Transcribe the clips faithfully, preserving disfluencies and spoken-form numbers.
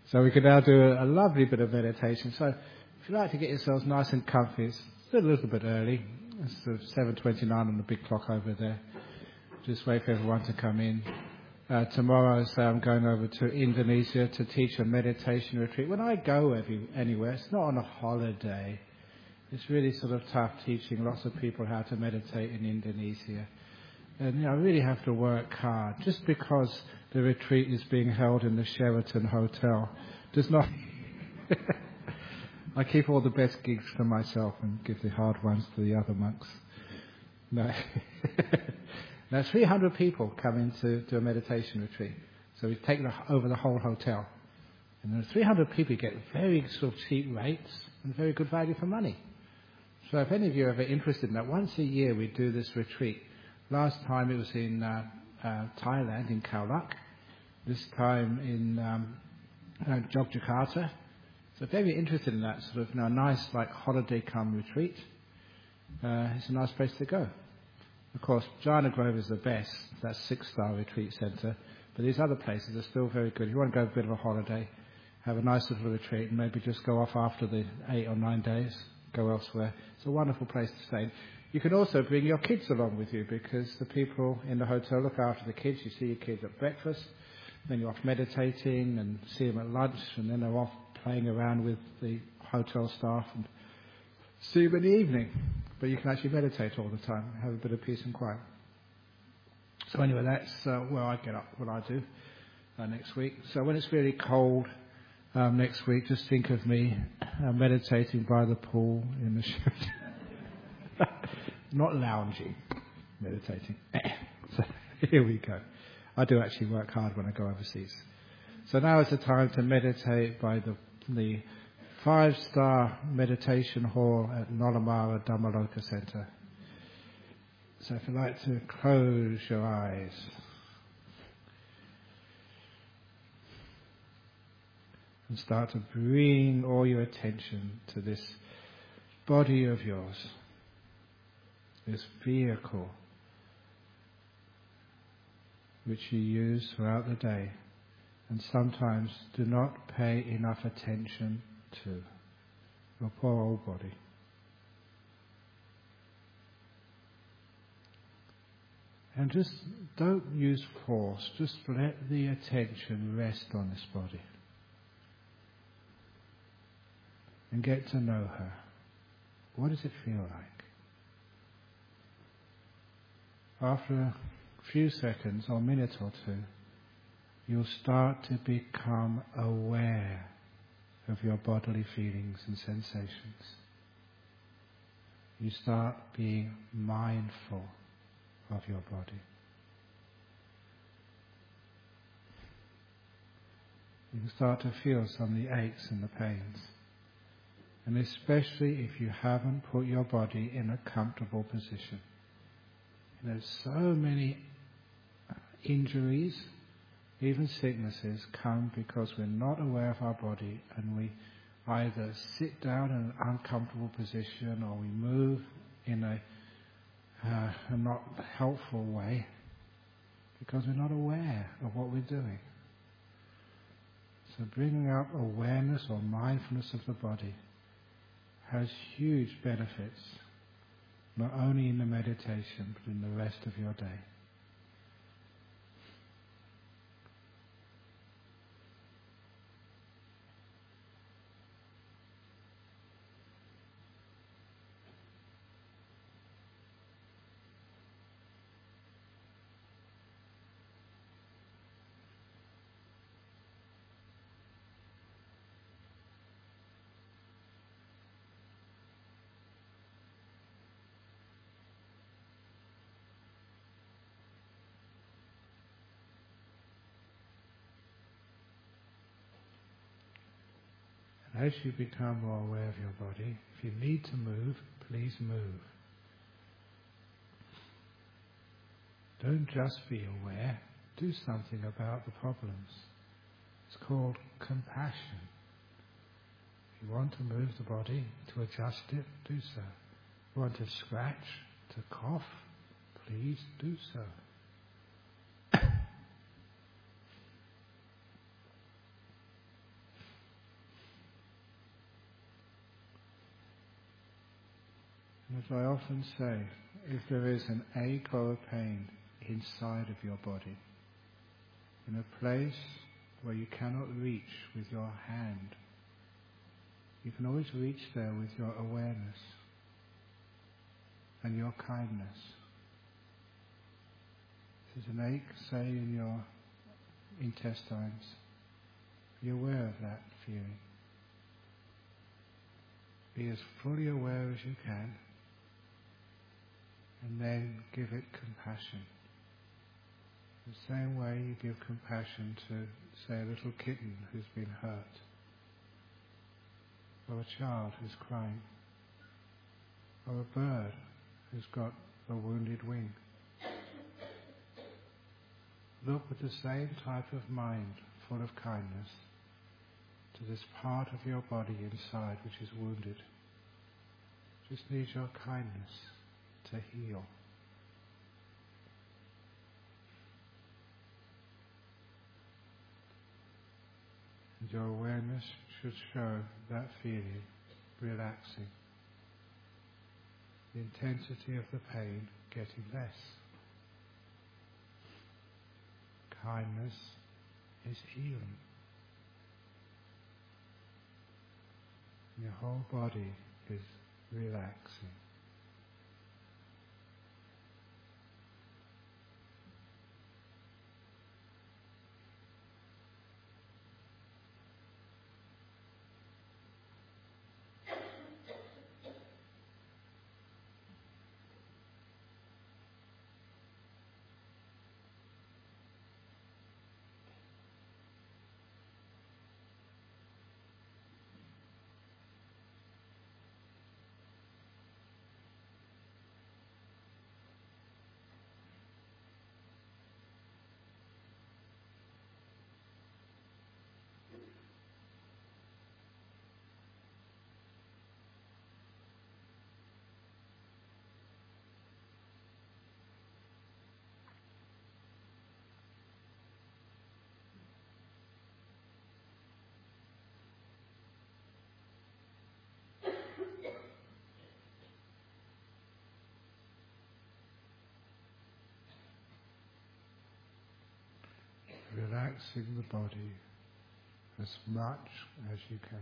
So we can now do a, a lovely bit of meditation. So if you like to get yourselves nice and comfy, it's still a little bit early. It's sort of seven twenty-nine on the big clock over there. Just wait for everyone to come in. Uh, tomorrow, so I'm going over to Indonesia to teach a meditation retreat. When I go every, anywhere, it's not on a holiday. It's really sort of tough teaching lots of people how to meditate in Indonesia. And you know, I really have to work hard. Just because the retreat is being held in the Sheraton Hotel does not... I keep all the best gigs for myself and give the hard ones to the other monks. No. Now, three hundred people come in to do a meditation retreat. So we've taken over the whole hotel. And there are three hundred people get very sort of cheap rates and very good value for money. So if any of you are ever interested in that, once a year we do this retreat. Last time it was in uh, uh, Thailand, in Khao Lak. This time in um, uh, Yogyakarta. So if you're interested in that sort of you know, nice like holiday come retreat, uh, it's a nice place to go. Of course, Jhana Grove is the best. That's six-star retreat centre. But these other places are still very good. If you want to go a bit of a holiday, have a nice little retreat, and maybe just go off after the eight or nine days, go elsewhere. It's a wonderful place to stay. You can also bring your kids along with you because the people in the hotel look after the kids. You see your kids at breakfast, then you're off meditating and see them at lunch, and then they're off playing around with the hotel staff and see them in the evening. But you can actually meditate all the time, have a bit of peace and quiet. So anyway, that's uh, where I get up, what I do uh, next week. So when it's really cold um, next week, just think of me uh, meditating by the pool in the shade. Not lounging, meditating. So here we go. I do actually work hard when I go overseas. So now is the time to meditate by the the five-star meditation hall at Nolamara Dhammaloka Centre. So if you'd like to close your eyes. And start to bring all your attention to this body of yours, this vehicle which you use throughout the day and sometimes do not pay enough attention to. Your poor old body. And just don't use force, just let the attention rest on this body. And get to know her. What does it feel like? After a few seconds or a minute or two, you'll start to become aware of your bodily feelings and sensations. You start being mindful of your body. You can start to feel some of the aches and the pains. And especially if you haven't put your body in a comfortable position. There's so many injuries, even sicknesses, come because we're not aware of our body and we either sit down in an uncomfortable position or we move in a, uh, a not helpful way because we're not aware of what we're doing. So bringing up awareness or mindfulness of the body has huge benefits, not only in the meditation but in the rest of your day. As you become more aware of your body, if you need to move, please move. Don't just be aware, do something about the problems. It's called compassion. If you want to move the body, to adjust it, do so. If you want to scratch, to cough, please do so. As I often say, if there is an ache or a pain inside of your body, in a place where you cannot reach with your hand, you can always reach there with your awareness and your kindness. If there's an ache, say, in your intestines, be aware of that feeling. Be as fully aware as you can, and then give it compassion. The same way you give compassion to, say, a little kitten who's been hurt, or a child who's crying, or a bird who's got a wounded wing. Look with the same type of mind, full of kindness, to this part of your body inside which is wounded. Just needs your kindness to heal. And your awareness should show that feeling relaxing. The intensity of the pain getting less. Kindness is healing. Your whole body is relaxing. Relaxing the body as much as you can.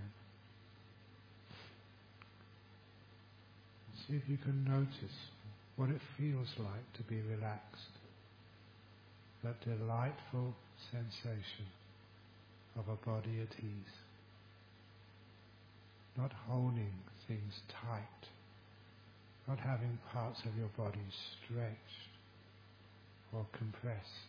See if you can notice what it feels like to be relaxed. That delightful sensation of a body at ease. Not holding things tight. Not having parts of your body stretched or compressed.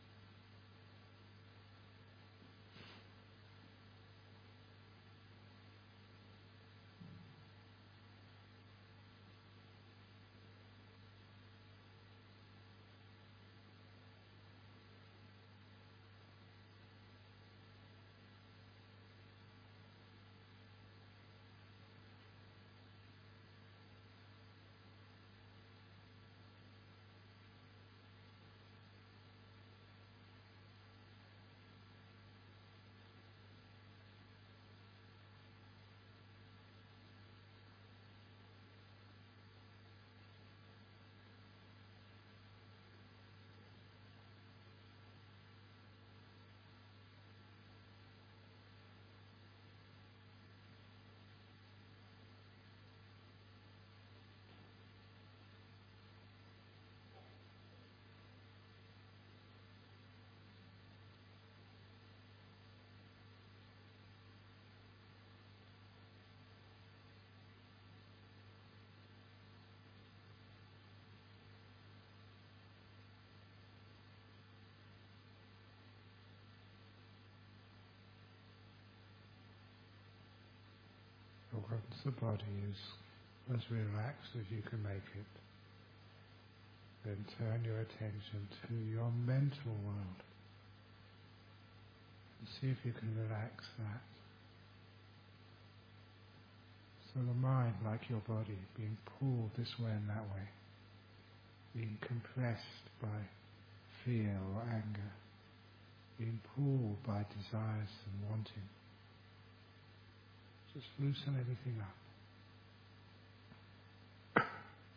Once the body is as relaxed as you can make it, then turn your attention to your mental world and see if you can relax that. So the mind, like your body, being pulled this way and that way, being compressed by fear or anger, being pulled by desires and wanting. Just loosen everything up.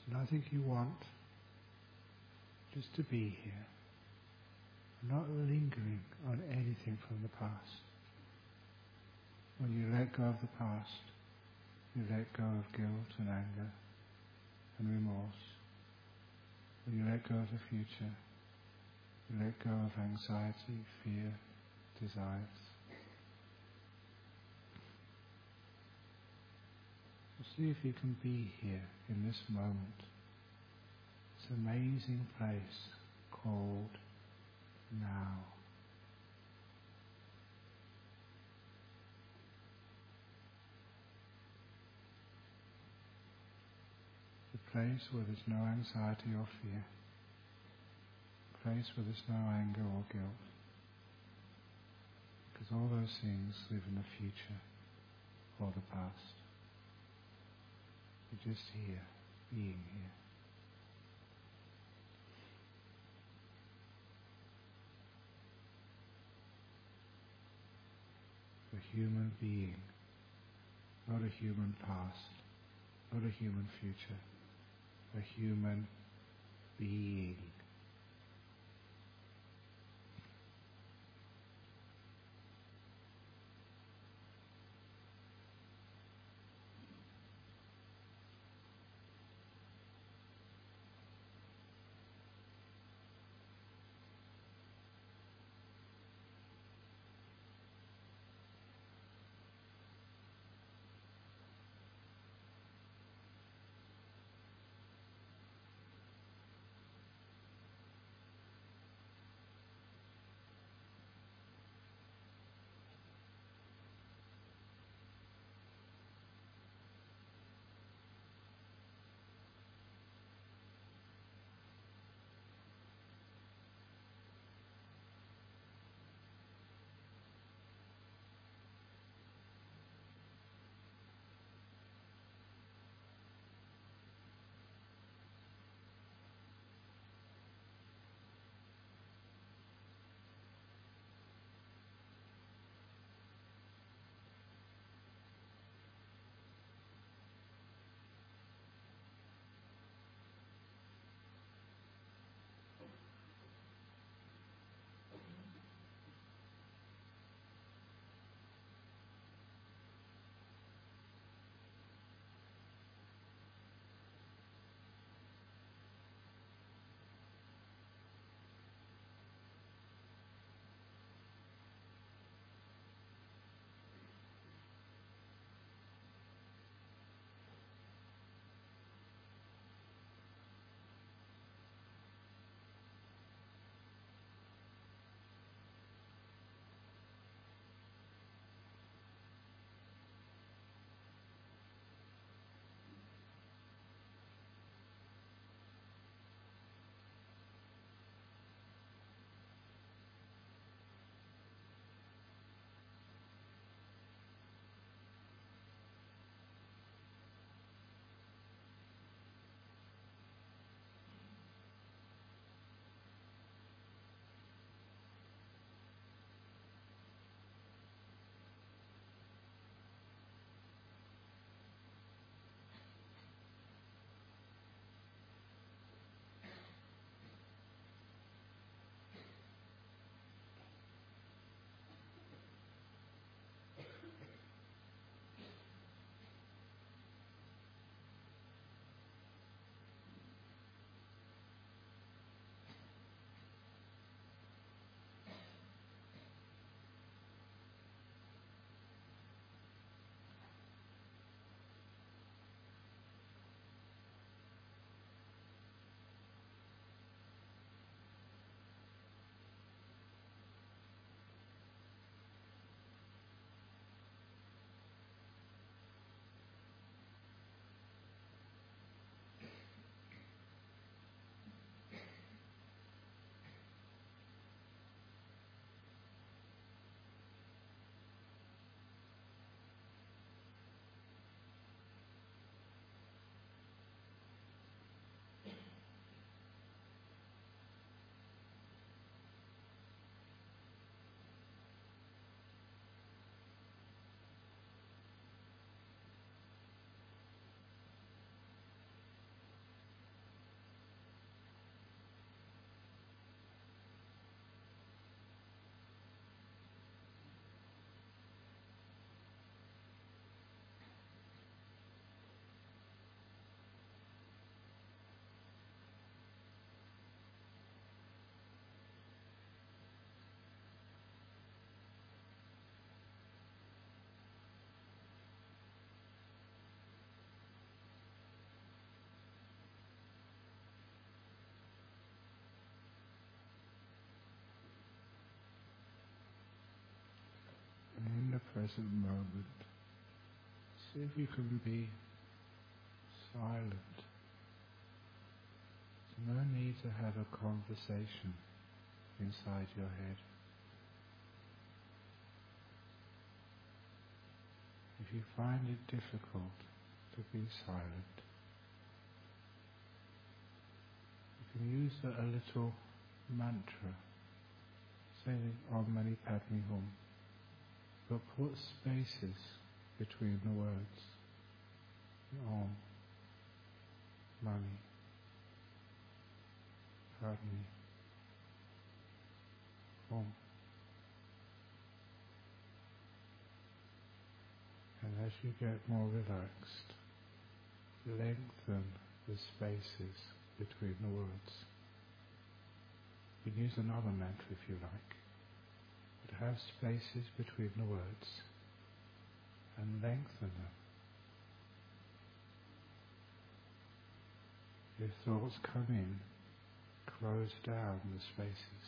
And I think you want just to be here, not lingering on anything from the past. When you let go of the past, you let go of guilt and anger and remorse. When you let go of the future, you let go of anxiety, fear, desires. So see if you can be here in this moment. This amazing place called now. The place where there's no anxiety or fear. The place where there's no anger or guilt. Because all those things live in the future or the past. You're just here, being here. A human being, not a human past, not a human future, a human being. present moment. See if you can be silent. There's no need to have a conversation inside your head. If you find it difficult to be silent, you can use a, a little mantra. Say the Om Mani Padme Hum, but put spaces between the words. Om Mani Padme Hum. And as you get more relaxed, lengthen the spaces between the words. You can use another mantra if you like, but have spaces between the words and lengthen them. If thoughts come in, close down the spaces.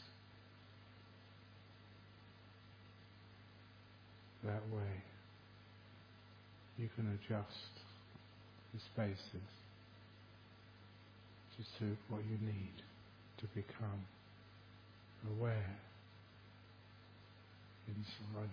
That way you can adjust the spaces to suit what you need to become aware in silence.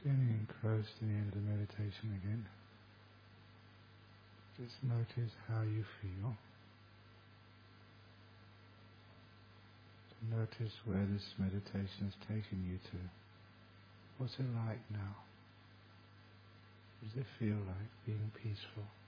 Getting close to the end of the meditation again. Just notice how you feel. Notice where this meditation has taken you to. What's it like now? What does it feel like being peaceful?